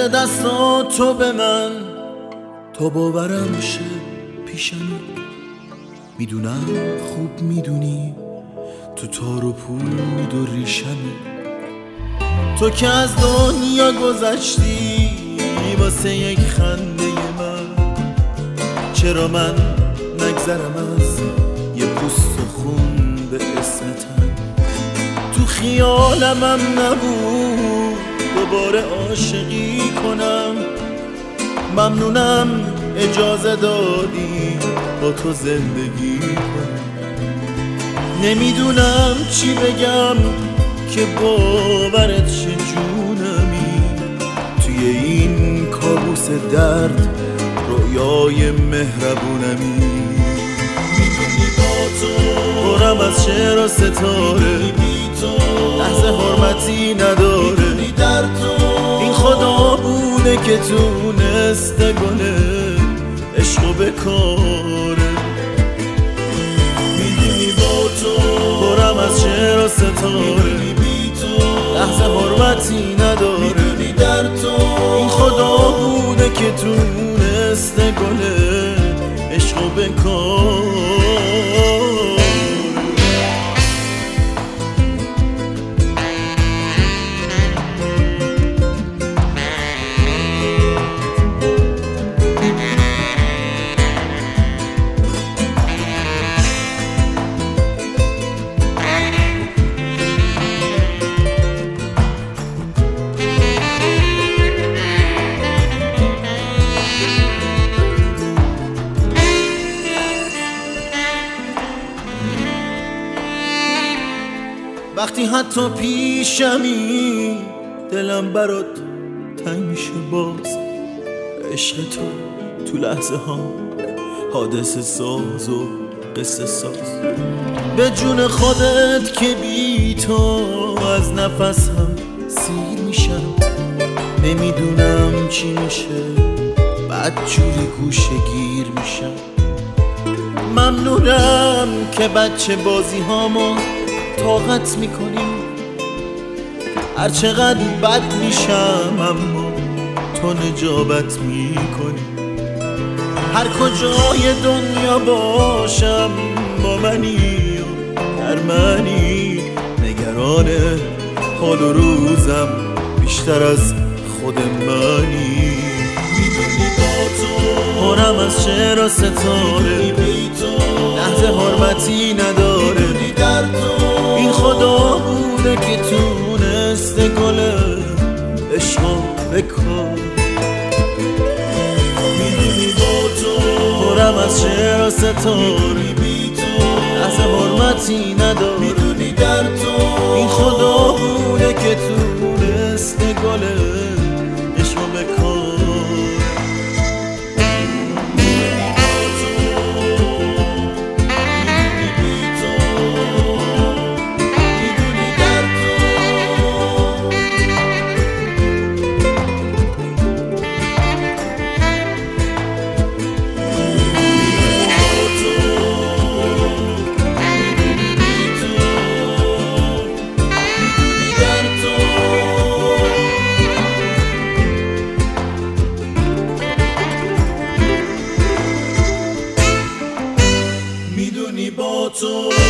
بده دستاتو به من تا باورم شه پیشمی. میدونم خوب میدونی تو تار و پود و ریشمی. تو که از دنیا گذشتی واسه یک خنده من، چرا من نگذرم از یه پوست و خون به اسم تن؟ تو خیالمم نبود دوباره عاشقی کنم. ممنونم اجازه دادی با تو زندگی کنم. نمیدونم چی بگم که باورت شه جونمی. توی این کابوس درد رویای مهربونمی. میدونی با تو پرم از شعر و ستاره، لحظه حرمتی نداره. در تو این خدا بوده که تونسته گله عشقو بکاره. میدونی با تو پرم از شعر و ستاره، لحظه حرمتی نداره. در تو این خدا بوده که تونسته گله عشقو بکاره. وقتی حتی پیشمی دلم برات تنگ میشه باز. عشق تو لحظه ها حادثه ساز و قصه ساز. به جون خودت که بی تو از نفسم سیر میشم. نمیدونم چی میشه بعد جوری گوشه گیر میشم. ممنونم که بچه بازی هامو طاقت میکنیم. هر چقدر بد میشم اما تو نجابت میکنی. هر کجای دنیا باشم با منی و در منی. نگران حال و روزم بیشتر از خود منی. میدونی با تو پرم از شعر و ستاره، لحظه حرمتی نداره. در تو این خدا بوده که تونسته گله عشقو بکن. میدونی با تو پرم از شعر و ستاره، لحظه حرمتی نداره. میدونی در تو این خدا بوده که تونسته گله عشقو بکن. میدونی با تو